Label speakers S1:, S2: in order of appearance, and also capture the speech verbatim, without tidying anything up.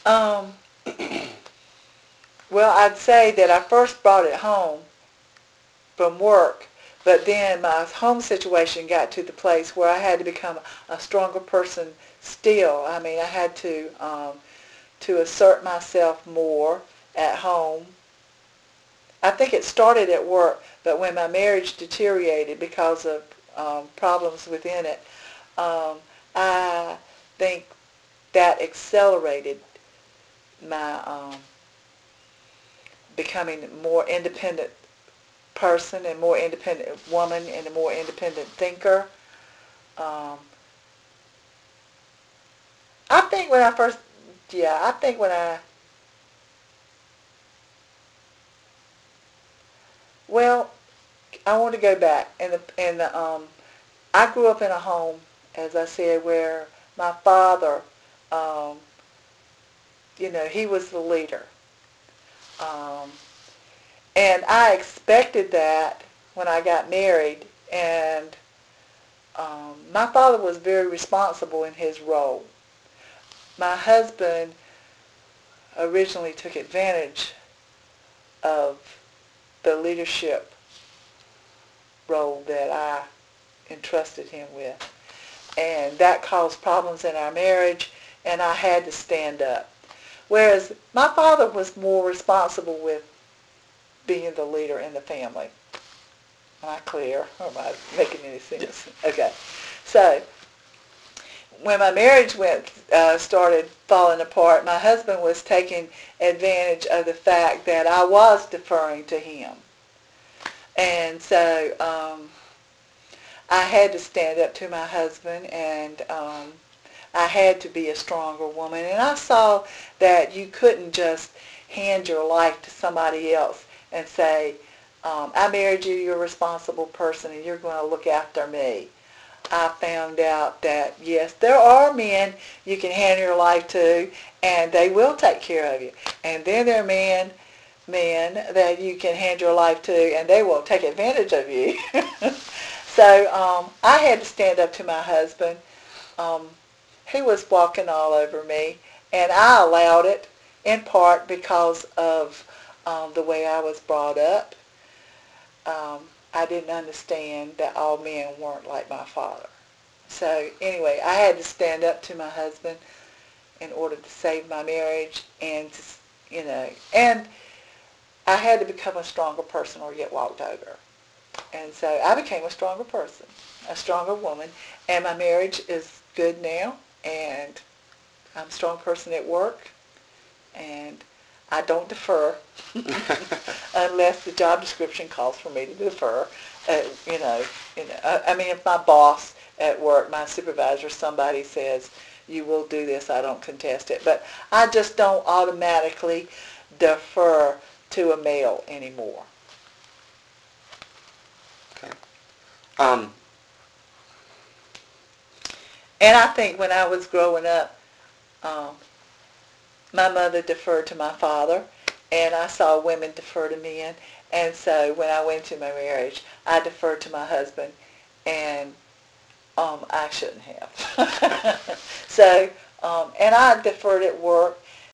S1: Um, well, I'd say that I first brought it home from work, but then my home situation got to the place where I had to become a stronger person still. I mean, I had to um, to assert myself more at home. I think it started at work, but when my marriage deteriorated because of um, problems within it, um, I think that accelerated my um, becoming a more independent person and more independent woman and a more independent thinker. Um, I think when I first, yeah, I think when I, well, I want to go back. And the, and the, um, I grew up in a home, as I said, where my father, um, you know, he was the leader. Um, and I expected that when I got married. And um, my father was very responsible in his role. My husband originally took advantage of the leadership role that I entrusted him with. And that caused problems in our marriage, and I had to stand up. Whereas my father was more responsible with being the leader in the family. Am I clear? Or am I making any sense?
S2: Yeah.
S1: Okay. So when my marriage went uh, started falling apart, my husband was taking advantage of the fact that I was deferring to him. And so um, I had to stand up to my husband, and um, I had to be a stronger woman. And I saw that you couldn't just hand your life to somebody else and say, um, I married you, you're a responsible person, and you're going to look after me. I found out that, yes, there are men you can hand your life to, and they will take care of you. And then there are men, men that you can hand your life to, and they will take advantage of you. So um, I had to stand up to my husband. Um, he was walking all over me, and I allowed it in part because of um, the way I was brought up. Um, I didn't understand that all men weren't like my father. So anyway, I had to stand up to my husband in order to save my marriage, and to, you know, and I had to become a stronger person or get walked over. And so I became a stronger person, a stronger woman, and my marriage is good now, and I'm a strong person at work, and I don't defer unless the job description calls for me to defer. Uh, you know, you know. I, I mean, if my boss at work, my supervisor, somebody says you will do this, I don't contest it. But I just don't automatically defer to a male anymore.
S2: Okay. Um,
S1: And I think when I was growing up, um, my mother deferred to my father, and I saw women defer to men. And so when I went to my marriage, I deferred to my husband, and um, I shouldn't have. So, um, and I deferred at work,